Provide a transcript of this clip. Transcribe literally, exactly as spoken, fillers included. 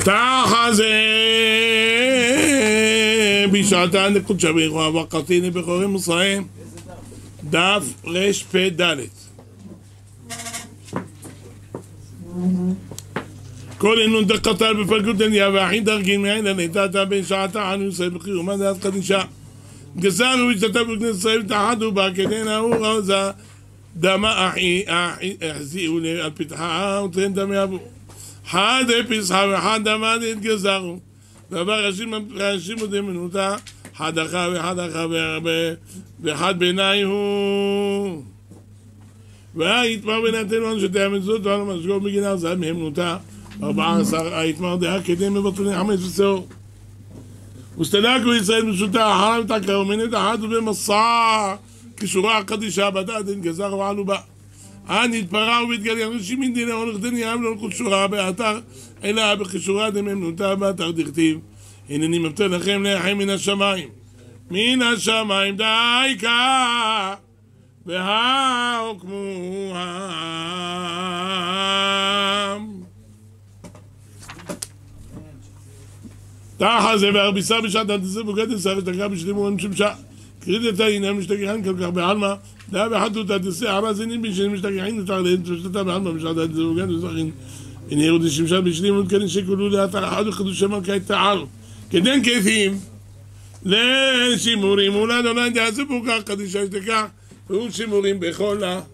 תחזה בשעתה נקודשה ביחוה וקרתיני בחורים מוסראים דף רפ"ד. כל אינון דקתל בפלגות דניה והחין דרגין מעין הנתתה בין שעתה ענו ישראל בחירומה דעת קדישה גזרנו והשתתף בכנסת ישראל תחדו בה כדי נאור עוזה דמה אחי החזיאו על פתחה ותרן דמי אבו חד פסחה וחד דמה נתגזרו ועבר ראשים ודמנותה חד אחר וחד אחר ואחד בעיני הוא והיתמר בינתנו שתהיה מזות ועל המשגור בגינה זד מהמנותה ארבעה עשר היתמר דעה כדי מבטלני חמש וסעור וסתלקו ישראל משותה אחרם תקה ומנת אחת ובמסע כשורה הקדישה בדה דין גזר ועלו בה אני התפרע ובהתגליין ראשי מן דיני הולך דני אב לא כשורה באתר אלא בכשורה דממנותה באתר דכתיב הנני מבטל לכם לחם מן השמיים מן השמיים דייקה והוקמוהם תחה זה והרביסה בשעת הנתסה בוגד נסה ושתקה בשלים והם שמשה קריד את העיניים משתגחן כל כך בעלמה דעה בחדות הנתסה עמה זינים בשלים משתגחין ותעליהם ושתתה בעלמה בשעת הנתסה בוגד נסחין הנה ירודי שמשה בשלים ותקנים שכולו לאתר אחד וחדוש המלכה תעל כדן כיפים לשימורים ולאדוני דעשו בו כך קדישה שתקה והוא שימורים בכל ה...